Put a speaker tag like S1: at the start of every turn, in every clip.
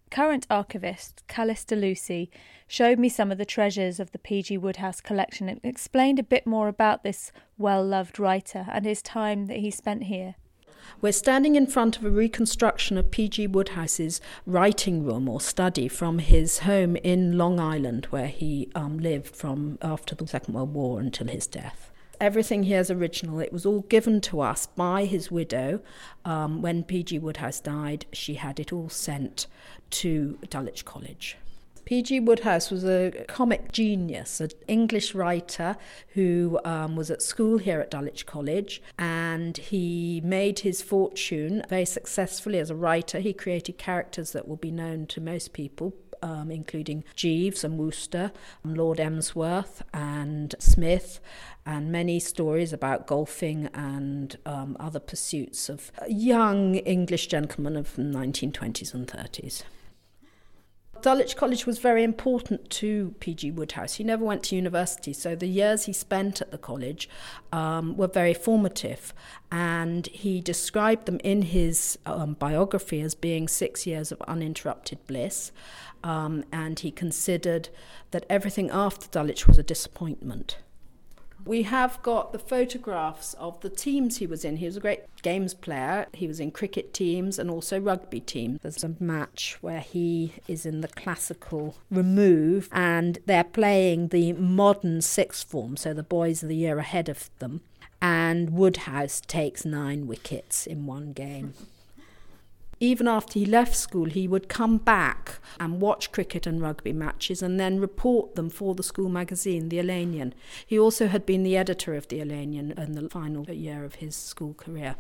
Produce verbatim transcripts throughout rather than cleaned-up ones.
S1: Current archivist Callista Lucy showed me some of the treasures of the P G Wodehouse collection and explained a bit more about this well-loved writer and his time that he spent here.
S2: We're standing in front of a reconstruction of P G Wodehouse's writing room or study from his home in Long Island, where he um, lived from after the Second World War until his death. Everything here is original. It was all given to us by his widow. Um, when P G Wodehouse died, she had it all sent to Dulwich College. P G Wodehouse was a comic genius, an English writer who um, was at school here at Dulwich College, and he made his fortune very successfully as a writer. He created characters that will be known to most people, Um, including Jeeves and Wooster, Lord Emsworth and Smith, and many stories about golfing and um, other pursuits of young English gentlemen of the nineteen twenties and thirties. Dulwich College was very important to P G Wodehouse. He never went to university, so the years he spent at the college um, were very formative, and he described them in his um, biography as being six years of uninterrupted bliss, um, and he considered that everything after Dulwich was a disappointment. We have got the photographs of the teams he was in. He was a great games player. He was in cricket teams and also rugby teams. There's a match where he is in the classical remove and they're playing the modern sixth form, so the boys are the year ahead of them, and Wodehouse takes nine wickets in one game. Even after he left school, he would come back and watch cricket and rugby matches and then report them for the school magazine, The Elenian. He also had been the editor of The Elenian in the final year of his school career.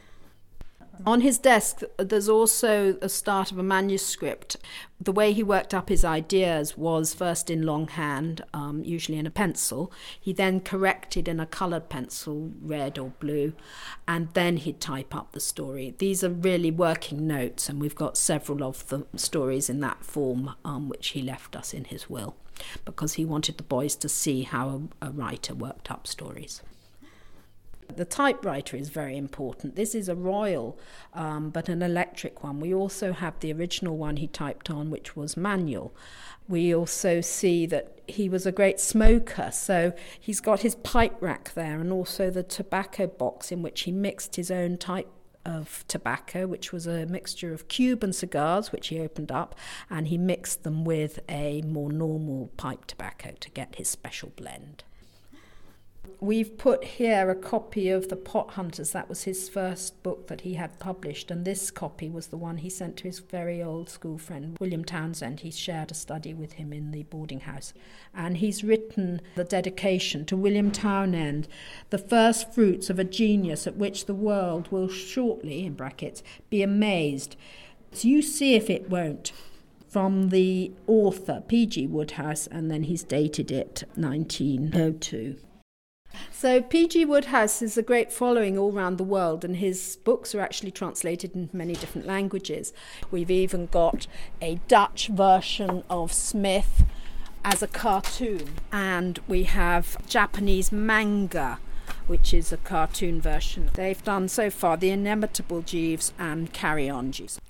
S2: On his desk, there's also a start of a manuscript. The way he worked up his ideas was first in longhand, um, usually in a pencil. He then corrected in a coloured pencil, red or blue, and then he'd type up the story. These are really working notes, and we've got several of the stories in that form, um, which he left us in his will, because he wanted the boys to see how a, a writer worked up stories. The typewriter is very important. This is a Royal, um, but an electric one. We also have the original one he typed on, which was manual. We also see that he was a great smoker, so he's got his pipe rack there and also the tobacco box in which he mixed his own type of tobacco, which was a mixture of Cuban cigars, which he opened up, and he mixed them with a more normal pipe tobacco to get his special blend. We've put here a copy of The Pot Hunters. That was his first book that he had published, and this copy was the one he sent to his very old school friend, William Townsend. He shared a study with him in the boarding house. And he's written the dedication to William Townend, the first fruits of a genius at which the world will shortly, in brackets, be amazed. So you see if it won't. From the author, P G Wodehouse, and then he's dated it nineteen oh two. So P G Wodehouse is a great following all around the world, and his books are actually translated into many different languages. We've even got a Dutch version of Smith as a cartoon, and we have Japanese manga, which is a cartoon version. They've done so far The Inimitable Jeeves and Carry On Jeeves.